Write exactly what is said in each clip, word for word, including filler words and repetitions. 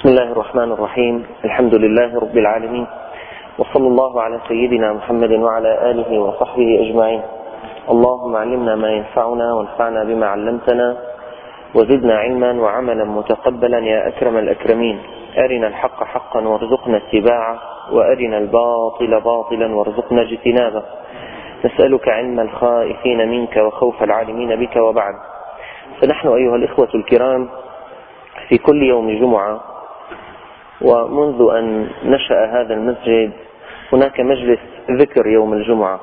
بسم الله الرحمن الرحيم. الحمد لله رب العالمين، وصلى الله على سيدنا محمد وعلى آله وصحبه أجمعين. اللهم علمنا ما ينفعنا وانفعنا بما علمتنا وزدنا علما وعملا متقبلا يا أكرم الأكرمين. أرنا الحق حقا وارزقنا اتباعه، وأرنا الباطل باطلا وارزقنا اجتنابه. نسألك علم الخائفين منك وخوف العالمين بك. وبعد، فنحن أيها الإخوة الكرام في كل يوم جمعة، ومنذ أن نشأ هذا المسجد هناك مجلس ذكر يوم الجمعة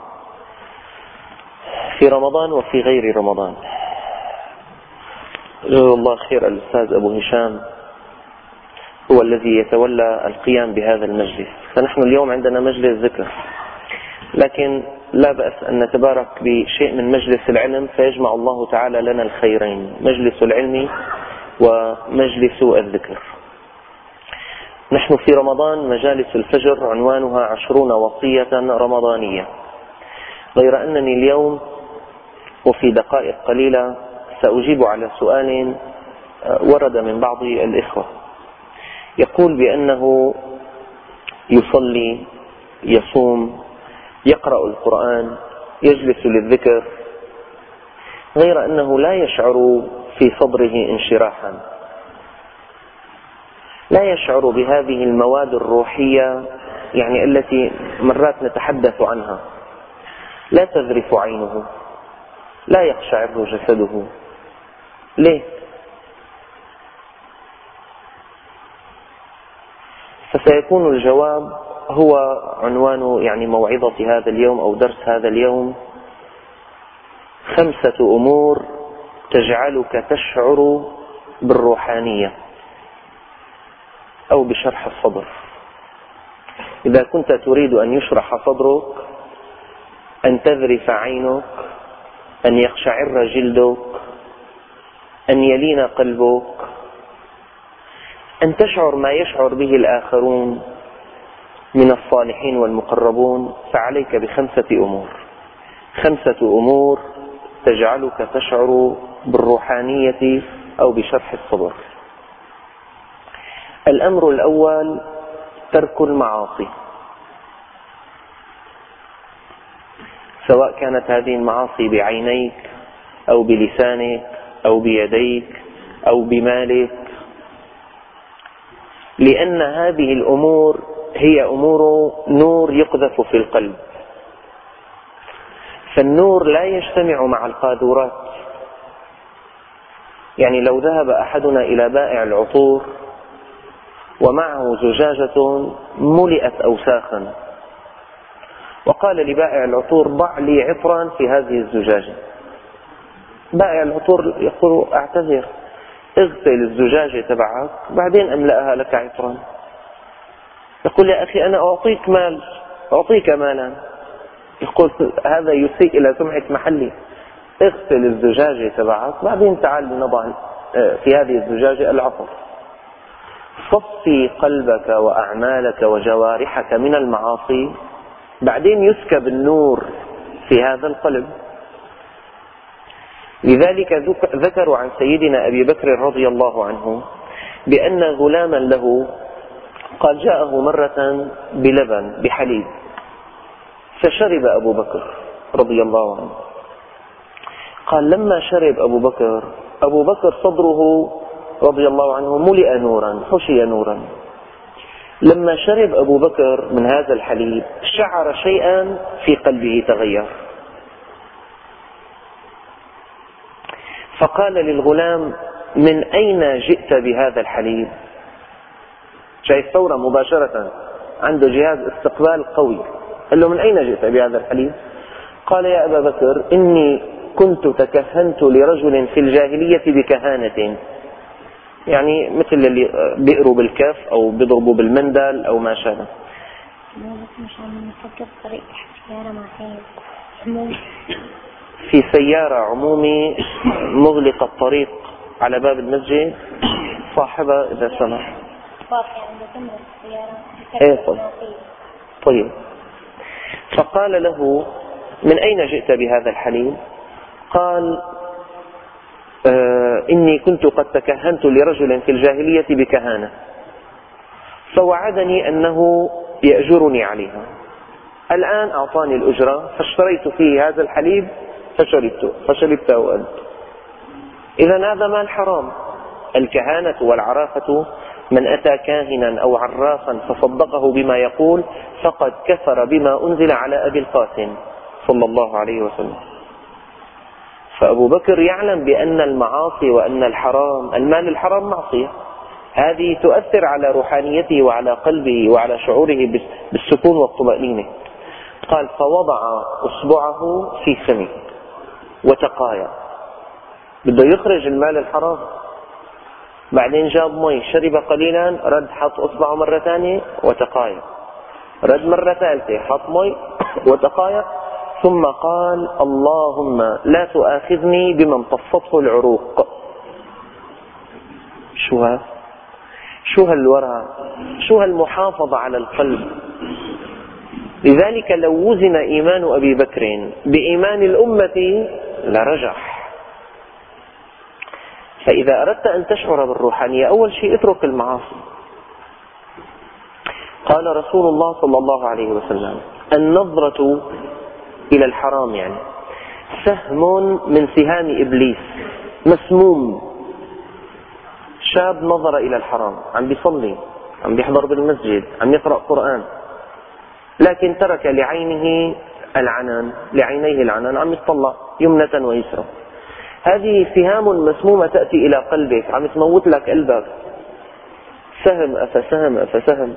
في رمضان وفي غير رمضان. جزاه الله خير الأستاذ أبو هشام هو الذي يتولى القيام بهذا المجلس، فنحن اليوم عندنا مجلس ذكر، لكن لا بأس أن نتبارك بشيء من مجلس العلم فيجمع الله تعالى لنا الخيرين، مجلس العلم ومجلس الذكر. نحن في رمضان مجالس الفجر عنوانها عشرون وصية رمضانية، غير أنني اليوم وفي دقائق قليلة سأجيب على سؤال ورد من بعض الإخوة، يقول بأنه يصلي، يصوم، يقرأ القرآن، يجلس للذكر، غير أنه لا يشعر في صدره انشراحا، لا يشعر بهذه المواد الروحية يعني التي مرات نتحدث عنها، لا تذرف عينه، لا يقشعر جسده. ليه؟ فسيكون الجواب هو عنوان يعني موعظة هذا اليوم أو درس هذا اليوم: خمسة أمور تجعلك تشعر بالروحانية، أو بشرح الصدر. إذا كنت تريد أن يشرح صدرك، أن تذرف عينك، أن يقشعر جلدك، أن يلين قلبك، أن تشعر ما يشعر به الآخرون من الصالحين والمقربون، فعليك بخمسة أمور. خمسة أمور تجعلك تشعر بالروحانية أو بشرح الصدر. الأمر الأول ترك المعاصي، سواء كانت هذه المعاصي بعينيك أو بلسانك أو بيديك أو بمالك، لأن هذه الأمور هي أمور نور يقذف في القلب، فالنور لا يجتمع مع القاذورات. يعني لو ذهب أحدنا إلى بائع العطور ومعه زجاجة ملئت أوساخا، وقال لبائع العطور: ضع لي عطرا في هذه الزجاجة. بائع العطور يقول: أعتذر، اغسل الزجاجة تبعك بعدين أملأها لك عطرا. يقول: يا أخي أنا أعطيك مال، أعطيك مالا. يقول: هذا يسيء إلى سمعة محلي، اغسل الزجاجة تبعك بعدين تعال نضع في هذه الزجاجة العطر. صفي قلبك وأعمالك وجوارحك من المعاصي، بعدين يسكب النور في هذا القلب. لذلك ذكروا عن سيدنا أبي بكر رضي الله عنه بأن غلاما له قال جاءه مرة بلبن بحليب، فشرب أبو بكر رضي الله عنه. قال لما شرب أبو بكر أبو بكر صدره رضي الله عنه ملئ نورا، حشي نورا. لما شرب أبو بكر من هذا الحليب شعر شيئا في قلبه تغير، فقال للغلام: من أين جئت بهذا الحليب؟ شايف فورا مباشرة عنده جهاز استقبال قوي. قال له: من أين جئت بهذا الحليب؟ قال: يا أبا بكر، إني كنت تكهنت لرجل في الجاهلية بكهانة، يعني مثل اللي بيقروا بالكف أو بيضربوا بالمندل أو ما شابه. في سيارة عمومي مغلقة الطريق على باب المسجد، صاحبها إذا سمح. ايه طيب. طيب. فقال له: من أين جئت بهذا الحليب؟ قال: آه إني كنت قد تكهنت لرجل في الجاهلية بكهانة. فوعدني أنه يأجرني عليها. الآن أعطاني الأجرة فاشتريت فيه هذا الحليب فشربته فشربته أنت. إذا هذا مال حرام. الكهانة والعرافة من أتى كاهنا أو عرافا فصدقه بما يقول فقد كفر بما أنزل على أبي القاسم صلى الله عليه وسلم. فأبو بكر يعلم بأن المعاصي وأن الحرام، المال الحرام معصية، هذه تؤثر على روحانيته وعلى قلبه وعلى شعوره بالسكون والطمأنينة. قال فوضع أصبعه في فمه وتقايا، بده يخرج المال الحرام. بعدين جاب مي شرب قليلا، رد حط أصبعه مرة ثانية وتقايا، رد مرة ثالثة حط مي وتقايا، ثم قال اللهم لا تؤاخذني بما امتصته العروق. شو هذا؟ شو هالورع؟ شو هالمحافظة على القلب؟ لذلك لو وزن إيمان أبي بكر بإيمان الأمة لرجح. فإذا أردت أن تشعر بالروحانية أول شيء اترك المعاصي. قال رسول الله صلى الله عليه وسلم النظرة إلى الحرام يعني سهم من سهام إبليس مسموم. شاب نظر إلى الحرام، عم بيصلي، عم بيحضر بالمسجد، عم يقرأ قرآن، لكن ترك لعينه العنان، لعينيه العنان، عم يطلع يمنة ويسرى. هذه سهام مسمومة تأتي إلى قلبك، عم تموت لك قلبك، سهم أفسهم أفسهم.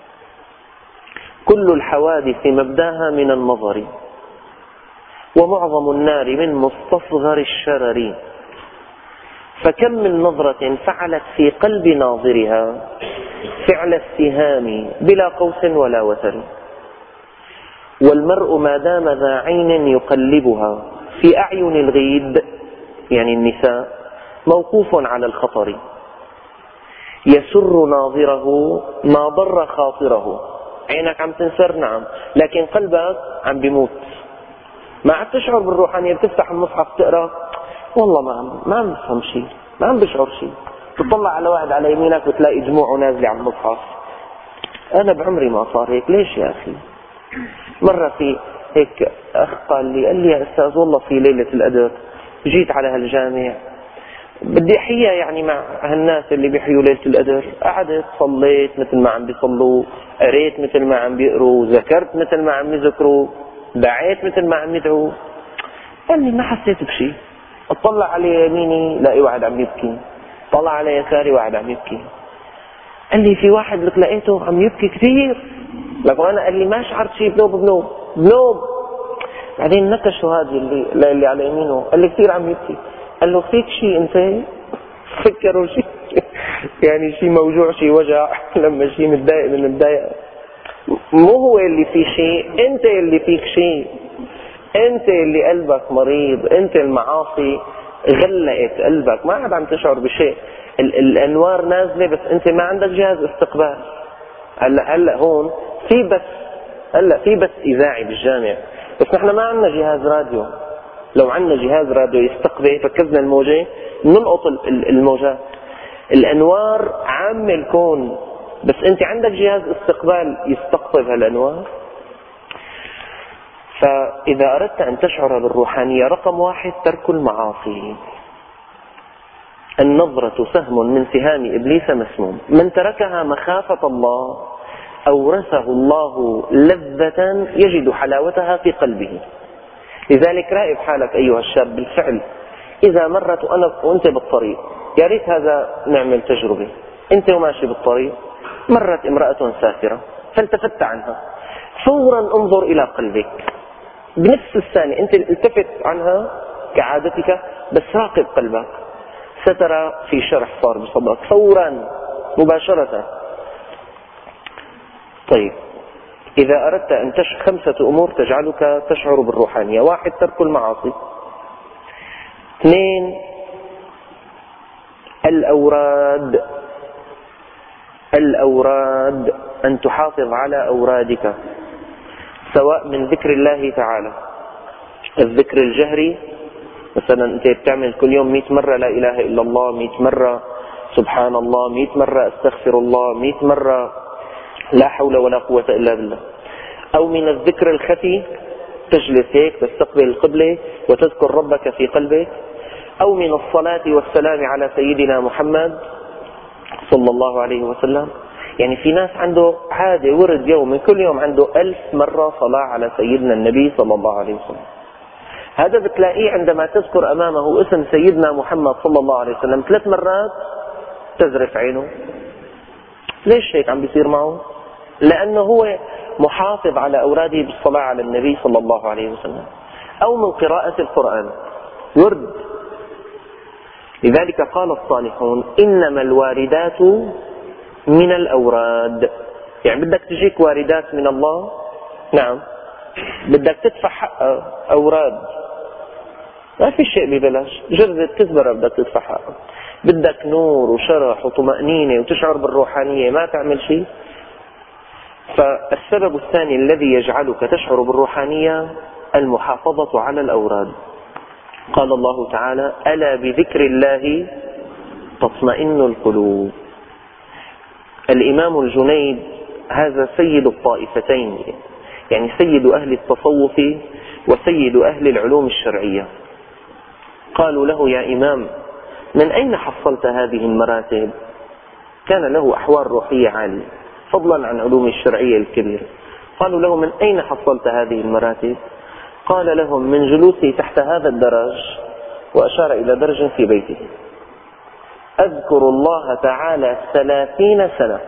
كل الحوادث مبداها من النظر، ومعظم النار من مستصغر الشرر. فكم من نظرة فعلت في قلب ناظرها فعل السهام بلا قوس ولا وتر. والمرء ما دام ذا عين يقلبها في أعين الغيد يعني النساء موقوف على الخطر. يسر ناظره ما ضر خاطره. عينك عم تنسر نعم، لكن قلبك عم بيموت. ما عم تشعر بالروحانية، بتفتح المصحف تقرأ والله ما عم ما عم بفهم شيء، ما عم بشعر شيء. تطلع على واحد على يمينك وتلاقي دموعه نازلة على المصحف. أنا بعمري ما صار هيك، ليش يا أخي؟ مرة في هيك أخ قال لي قال لي يا أستاذ والله في ليلة القدر جيت على هالجامع بدي أحيا يعني مع هالناس اللي بيحيوا ليلة القدر. قعدت صليت مثل ما عم بيصلوا، قريت مثل ما عم بيقروا، ذكرت مثل ما عم يذكروا، دعيت مثل ما عم يدعوا. قال لي ما حسيت بشيء. اطلع على يميني لاقي واحد عم يبكي، طلع على يساري واحد عم يبكي. قال لي في واحد لك لقيته عم يبكي كثير، لكن أنا قال لي ما شعرت شيء، بنوب بنوب بنوب. بعدين نكشوا هذه اللي اللي على يمينه، قال لي كثير عم يبكي. قال له فيك شيء انت؟ فكروا شيء يعني شيء موجوع شيء وجع لما شيء متضايق من متضايق. مو هو اللي فيه شيء، انت اللي فيك شيء، انت اللي قلبك مريض، انت المعاصي غلقت قلبك، ما عاد عم تشعر بشيء. ال الانوار نازله بس انت ما عندك جهاز استقبال. هلا هلا هون في بس هلا في بس اذاعي بالجامع، بس نحن ما عندنا جهاز راديو. لو عندنا جهاز راديو يستقبل ركزنا الموجة نلقط الموجات. الانوار عامة الكون، بس انت عندك جهاز استقبال يستقطب هالانوار. فاذا اردت ان تشعر بالروحانية رقم واحد ترك المعاصي. النظرة سهم من سهام ابليس مسموم، من تركها مخافة الله اورثه الله لذة يجد حلاوتها في قلبه. لذلك راقب حالك أيها الشاب بالفعل. إذا مرت وأنا وأنت بالطريق، يا ريت هذا نعمل تجربة. أنت وماشي بالطريق مرت امرأة سافرة فالتفت عنها، فورا انظر إلى قلبك بنفس الثانية. أنت التفت عنها كعادتك بس راقب قلبك، سترى في شرح صار بصدرك فورا مباشرة. طيب إذا أردت أن تشعر خمسة أمور تجعلك تشعر بالروحانية. واحد ترك المعاصي. اثنين الأوراد. الأوراد أن تحافظ على أورادك سواء من ذكر الله تعالى، الذكر الجهري مثلا أنت بتعمل كل يوم مئة مرة لا إله إلا الله، مئة مرة سبحان الله، مئة مرة استغفر الله، مئة مرة لا حول ولا قوة إلا بالله. أو من الذكر الخفي، تجلس هيك تستقبل القبلة وتذكر ربك في قلبك. أو من الصلاة والسلام على سيدنا محمد صلى الله عليه وسلم. يعني في ناس عنده عادة ورد يومي كل يوم عنده ألف مرة صلاة على سيدنا النبي صلى الله عليه وسلم. هذا بتلاقيه عندما تذكر أمامه اسم سيدنا محمد صلى الله عليه وسلم ثلاث مرات تزرف عينه. ليش هيك عم بيصير معه؟ لأنه هو محافظ على أوراده بالصلاة على النبي صلى الله عليه وسلم. أو من قراءة القرآن ورد. لذلك قال الصالحون إنما الواردات من الأوراد. يعني بدك تجيك واردات من الله، نعم، بدك تدفع حق أوراد، ما في شيء ببلاش. جرد كزبرة بدك تدفع حق. بدك نور وشرح وطمأنينة وتشعر بالروحانية، ما تعمل شيء. فالسبب الثاني الذي يجعلك تشعر بالروحانية المحافظة على الأوراد. قال الله تعالى ألا بذكر الله تطمئن القلوب. الإمام الجنيد هذا سيد الطائفتين، يعني سيد أهل التصوف وسيد أهل العلوم الشرعية. قالوا له يا إمام من أين حصلت هذه المراتب؟ كان له أحوال روحية عالية فضلا عن علوم الشرعية الكبيرة. قالوا له من أين حصلت هذه المراتب؟ قال لهم من جلوسي تحت هذا الدرج، وأشار إلى درج في بيته، أذكر الله تعالى ثلاثين سنة.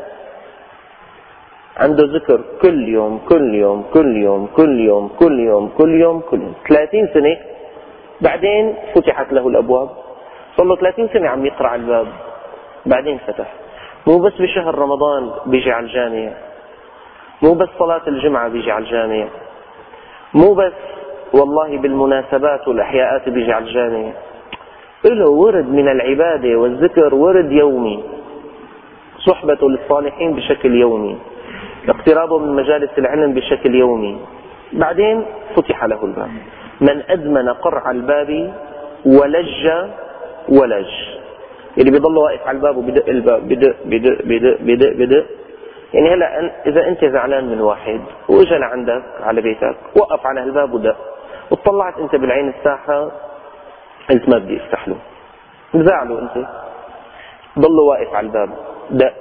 عنده ذكر كل يوم كل يوم كل يوم كل يوم كل يوم كل يوم كل يوم ثلاثين سنة. بعدين فتحت له الأبواب، صار له ثلاثين سنة عم يقرأ على الباب، بعدين فتح. مو بس بشهر رمضان بيجي على الجامع، مو بس صلاة الجمعة بيجي على الجامع، مو بس والله بالمناسبات والأحياءات بيجي على الجامع. له ورد من العبادة والذكر ورد يومي، صحبته للصالحين بشكل يومي، اقترابه من مجالس العلم بشكل يومي. بعدين فتح له الباب. من أدمن قرع الباب ولج ولج، اللي بيضل واقف على الباب وبدق الباب بدق بدق بدق بدق بدق. يعني هلا إذا أنت زعلان من واحد وإجا لعندك على بيتك وقف على الباب ودق، وطلعت أنت بالعين الساحة قلت ما بدي افتح له، مزعله أنت، ضل واقف على الباب دق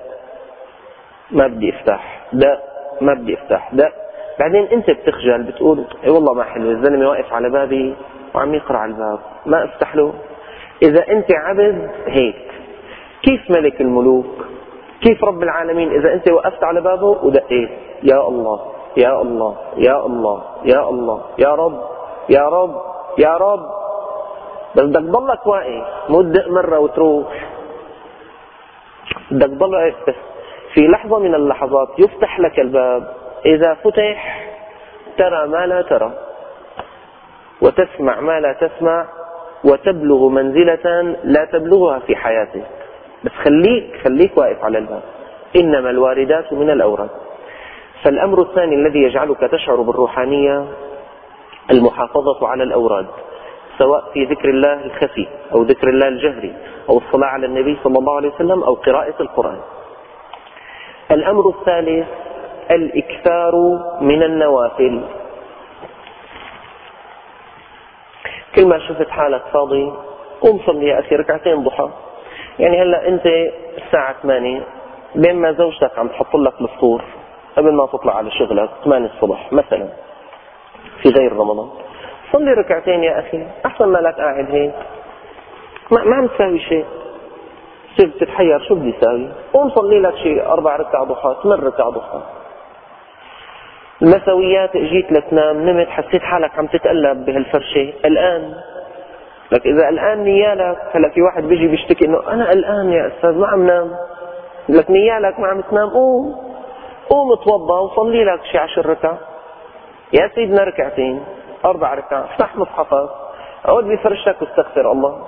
ما بدي افتح، دق ما بدي افتح، دق. بعدين أنت بتخجل بتقول اي والله ما حلو الزلمة واقف على بابي وعم يقرأ على الباب ما افتح له. إذا أنت عبد هيك، كيف ملك الملوك، كيف رب العالمين إذا أنت وقفت على بابه ودقيت يا الله يا الله يا الله يا الله يا رب يا رب يا رب، بس بدك تضلك واقف، مو تدق مرة وتروح، بدك تضل واقف. بس في لحظة من اللحظات يفتح لك الباب، إذا فتح ترى ما لا ترى وتسمع ما لا تسمع وتبلغ منزلة لا تبلغها في حياتك. بس خليك خليك واقف على الباب. إنما الواردات من الأوراد. فالأمر الثاني الذي يجعلك تشعر بالروحانية المحافظة على الأوراد، سواء في ذكر الله الخفي أو ذكر الله الجهري أو الصلاة على النبي صلى الله عليه وسلم أو قراءة القرآن. الأمر الثالث الإكثار من النوافل. كل ما شفت حالك فاضي قوم صلي يا أخي ركعتين ضحى. يعني هلا أنت الساعة ثمانية بين ما زوجتك عم تحط لك الفطور قبل ما تطلع على شغلك ثمانية الصبح مثلا في غير رمضان، صلي ركعتين يا أخي أحسن ما لك قاعد هيك ما, ما عم تساوي شيء. صرت تتحير شو بدي ساوي؟ قوم صلي لك شيء أربع ركع ضحى ثمان ركع ضحى. المسويات اجيت لتنام نمت حسيت حالك عم تتقلب بهالفرشة الآن. لك إذا الآن نيالك، هلا في واحد بيجي بيشتكي إنه أنا الآن يا أستاذ ما عم نام. لك نيالك ما عم تنام، قوم قوم اتوضى وصلي لك شي عشر ركع يا سيدنا، ركعتين أربع ركع، افتح مصحفك اقعد بفرشتك واستغفر الله.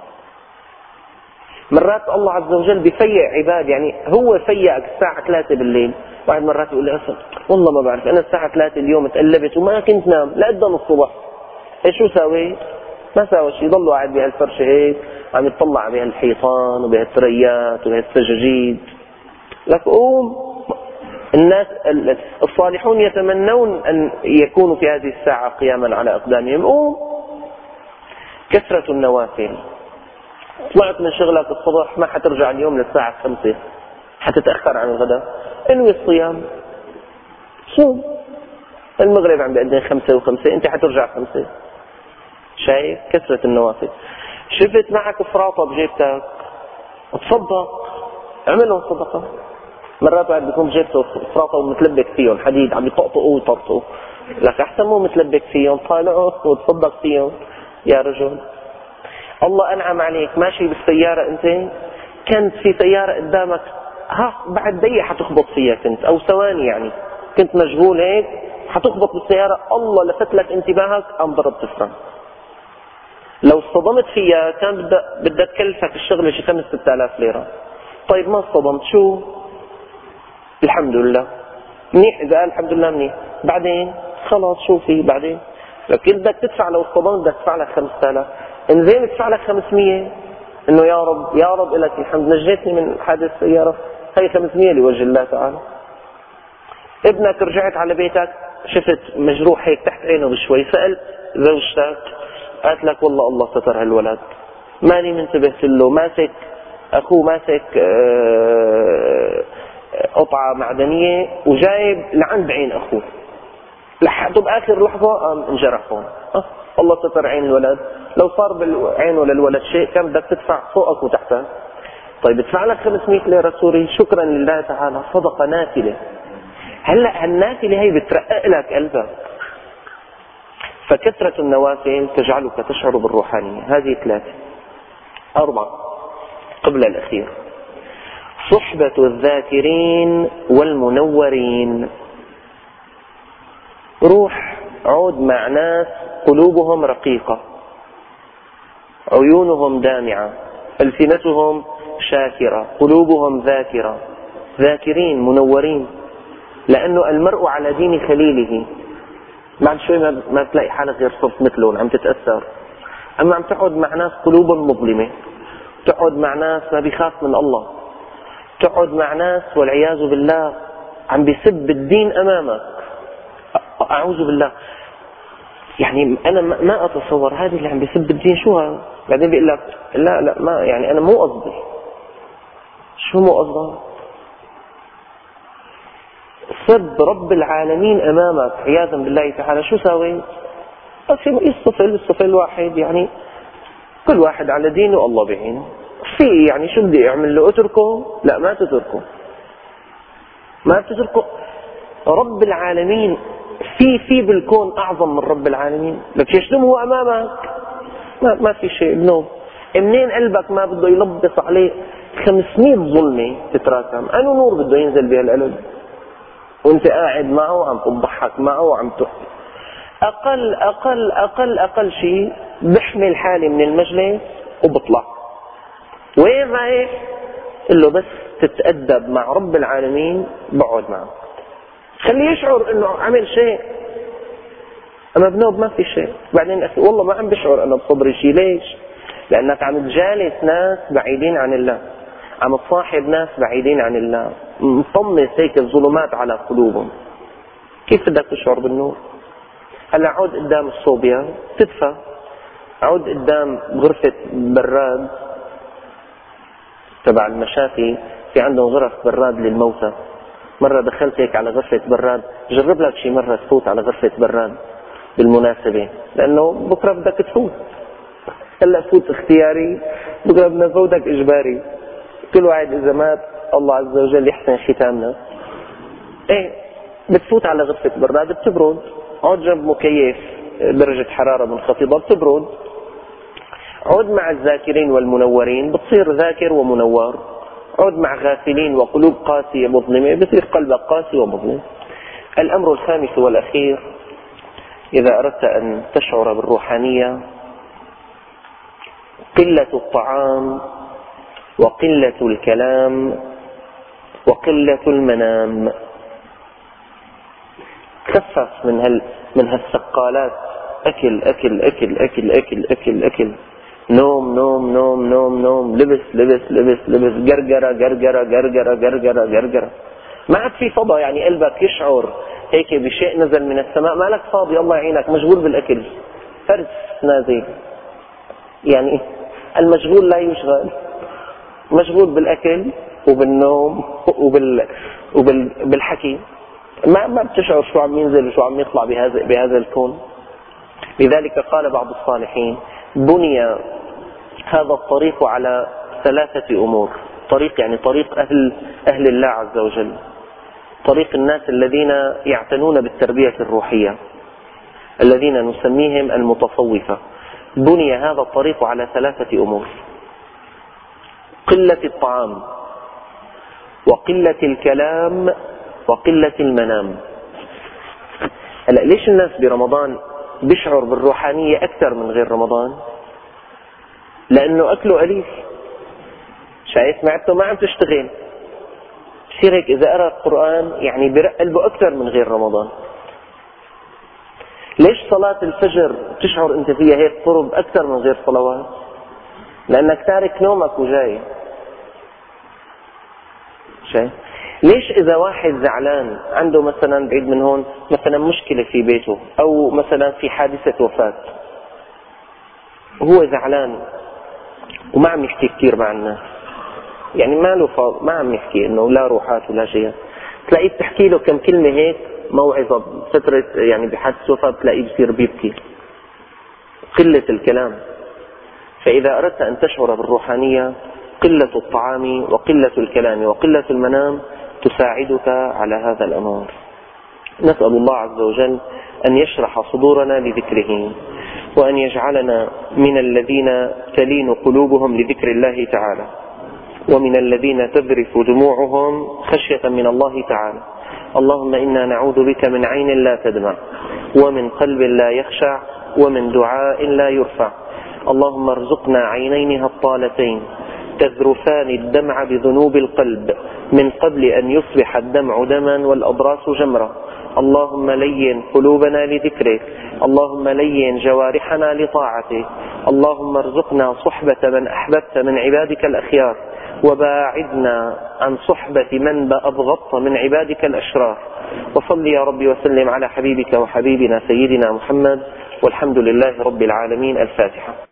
مرات الله عز وجل بفيق عباد، يعني هو فيقك الساعة ثلاثة بالليل. واحد مرات يقول لي أسد والله ما بعرف أنا الساعة ثلاثة اليوم تقلبت وما كنت نام لقدام الصبح. إيش شو ساوي؟ ما ساوي شيء، ضلوا قاعد بهالفرشة هيك عم يطلع بهالحيطان وبهالثريات وبهالسجاجيد. لك قوم الناس الصالحون يتمنون أن يكونوا في هذه الساعة قياما على أقدامهم. قوم. كثرة النوافل. طلعت من شغلك الصبح ما حترجع اليوم للساعة خمسة، حتتأخر عن الغداء، انوي الصيام، صوم. المغرب عم بيأذن خمسة وخمسة، انت حترجع خمسة. شايف كثرة النوافل. شفت معك فراطة بجيبتك، تصدق، اعملهم صدقة. مرات واحد بيكون بجيبته فراطة ومتلبك فيهم حديد، عم يطقطقوا ويطرطقوا، لك احسن مو متلبك فيهم، طالعوا وتصدق فيهم يا رجل. الله أنعم عليك، ماشي بالسيارة أنت، كنت في سيارة قدامك، ها بعد دقيقة حتخبط فيها كنت، أو ثواني يعني، كنت مشغول هيك حتخبط بالسيارة، الله لفت لك انتباهك قام ضربت فرامل. لو اصطدمت فيها كان بدها بدها تكلفك الشغلة شي خمس ست آلاف ليرة. طيب ما اصطدمت، شو؟ الحمد لله. منيح إذا قال الحمد لله منيح، بعدين خلاص شو في بعدين؟ لكن بدك تدفع، لو اصطدمت بدك تدفع لك خمسة آلاف، انزين تدفع لك خمسمية، انه يا رب يا رب لك الحمد نجيتني من حادث سيارة، هي خمسمية لوجه الله تعالى. ابنك رجعت على بيتك شفت مجروح هيك تحت عينه بشوي، سألت زوجتك قالت لك والله الله ستر هالولد، ماني منتبهت له، ماسك اخوه ماسك قطعة معدنية وجايب لعند عين اخوه، لحقته باخر لحظة قام انجرح هون. أه الله ستر عين الولد، لو صار بالعين ولا الولد شيء كان بدك تدفع فوقك وتحتك. طيب ادفع لك خمسمية ليرة سوري شكرا لله تعالى، صدقة نافلة. هلا هالنافلة هي بترقق لك قلبك. فكثرة النوافل تجعلك تشعر بالروحانية. هذه ثلاثة. أربعة قبل الأخير، صحبة الذاكرين والمنورين. روح عود مع ناس قلوبهم رقيقة، عيونهم دامعة، ألسنتهم شاكرة، قلوبهم ذاكرة، ذاكرين منورين. لأنه المرء على دين خليله. بعد شوي ما تلاقي حالك غير صرت مثلهم، عم تتأثر. أما عم تقعد مع ناس قلوبهم مظلمة، تقعد مع ناس ما بيخاف من الله، تقعد مع ناس والعياذ بالله عم بيسب الدين أمامك، أعوذ بالله. يعني أنا ما أتصور هذه اللي عم بيسب الدين شو هذا. بعدين بيقول لك لا لا ما يعني أنا مو قصدي. شو مو قصدك؟ سب رب العالمين أمامك عياذا بالله تعالى. شو ساوي؟ بس يصطفل الصفل واحد، يعني كل واحد على دينه الله بعينه. في يعني شو بدي أعمل له؟ أتركه؟ لا ما تتركه، ما تتركه. رب العالمين في في بالكون أعظم من رب العالمين، لك يشتم هو أمامك ما, ما في شيء بنوب. منين قلبك ما بده يلبس عليه خمسمية ظلمة تتراكم؟ أنو نور بده ينزل بهالقلب وانت قاعد معه عم تضحك معه وعم تحكي. أقل أقل أقل أقل شيء بحمل حالي من المجلس وبطلع. وين رايح؟ قل له بس تتأدب مع رب العالمين بقعد معه، خليه يشعر انه عمل شيء. اما بنوب ما في شيء. بعدين أخي والله ما عم بشعر انا بصدري شيء. ليش؟ لانك عم تجالس ناس بعيدين عن الله، عم تصاحب ناس بعيدين عن الله، مطمس هيك الظلمات على قلوبهم. كيف بدك تشعر بالنور؟ هلا عود قدام الصوبيا تدفى، عود قدام غرفة براد تبع المشافي، في عندهم غرف براد للموتى. مرة دخلت هيك على غرفة براد، جرب لك شي مرة تفوت على غرفة براد بالمناسبة، لأنه بكرة بدك تفوت. هلا فوت اختياري، بكرة بدنا نفوتك إجباري. كل واحد إذا مات الله عز وجل يحسن ختامنا. إيه بتفوت على غرفة براد بتبرد، عود جنب مكيف درجة حرارة منخفضة بتبرد. عود مع الذاكرين والمنورين بتصير ذاكر ومنور. عود مع غافلين وقلوب قاسية مظلمة بصير قلبك قاسي ومظلم. الأمر الخامس والأخير، إذا أردت أن تشعر بالروحانية، قلة الطعام وقلة الكلام وقلة المنام. خفف من هال من هالثقالات، أكل أكل أكل أكل أكل أكل أكل، نوم نوم نوم نوم نوم، لبس لبس لبس لبس، قرقرة قرقرة قرقرة قرقرة قرقرة. ما عاد في فضا، يعني قلبك يشعر هيك بشيء نزل من السماء، مالك فاضي الله يعينك مشغول بالأكل، فرس نازل. يعني المشغول لا يشغل، مشغول بالأكل وبالنوم وبال وبالحكي، ما ما بتشعر شو عم ينزل وشو عم يطلع بهذا بهذا الكون. لذلك قال بعض الصالحين: بني هذا الطريق على ثلاثة أمور. طريق يعني طريق أهل أهل الله عز وجل، طريق الناس الذين يعتنون بالتربية الروحية الذين نسميهم المتصوفة. بني هذا الطريق على ثلاثة أمور: قلة الطعام، وقلة الكلام، وقلة المنام. هلا ليش الناس برمضان بيشعر بالروحانية أكثر من غير رمضان؟ لأنه أكله قليل، شايف معدته ما عم تشتغل، بصير هيك إذا قرأ القرآن يعني برق قلبه أكثر من غير رمضان. ليش صلاة الفجر تشعر أنت فيها هيك قرب أكثر من غير صلوات؟ لأنك تارك نومك وجاي. شايف؟ ليش إذا واحد زعلان عنده مثلا بعيد من هون مثلا مشكلة في بيته أو مثلا في حادثة وفاة، هو زعلان وما عم يحكي كثير مع الناس، يعني ما له فاض، ما عم يحكي إنه لا روحات ولا شيء، تلاقيه بتحكي له كم كلمة هيك موعظة فترة يعني بحادثة وفاة تلاقيه بصير بيبكي. قلة الكلام. فإذا أردت أن تشعر بالروحانية قلة الطعام وقلة الكلام وقلة المنام تساعدك على هذا الأمر. نسأل الله عز وجل أن يشرح صدورنا لذكره، وأن يجعلنا من الذين تلين قلوبهم لذكر الله تعالى، ومن الذين تذرف دموعهم خشية من الله تعالى. اللهم إنا نعوذ بك من عين لا تدمع، ومن قلب لا يخشع، ومن دعاء لا يرفع. اللهم ارزقنا عينين هطالتين تذرفان الدمع بذنوب القلب من قبل أن يصبح الدمع دما والأضراس جمرة. اللهم لين قلوبنا لذكرك، اللهم لين جوارحنا لطاعتك، اللهم ارزقنا صحبة من أحببت من عبادك الأخيار، وباعدنا عن صحبة من أبغضت من عبادك الأشرار. وصل يا ربي وسلم على حبيبك وحبيبنا سيدنا محمد، والحمد لله رب العالمين. الفاتحة.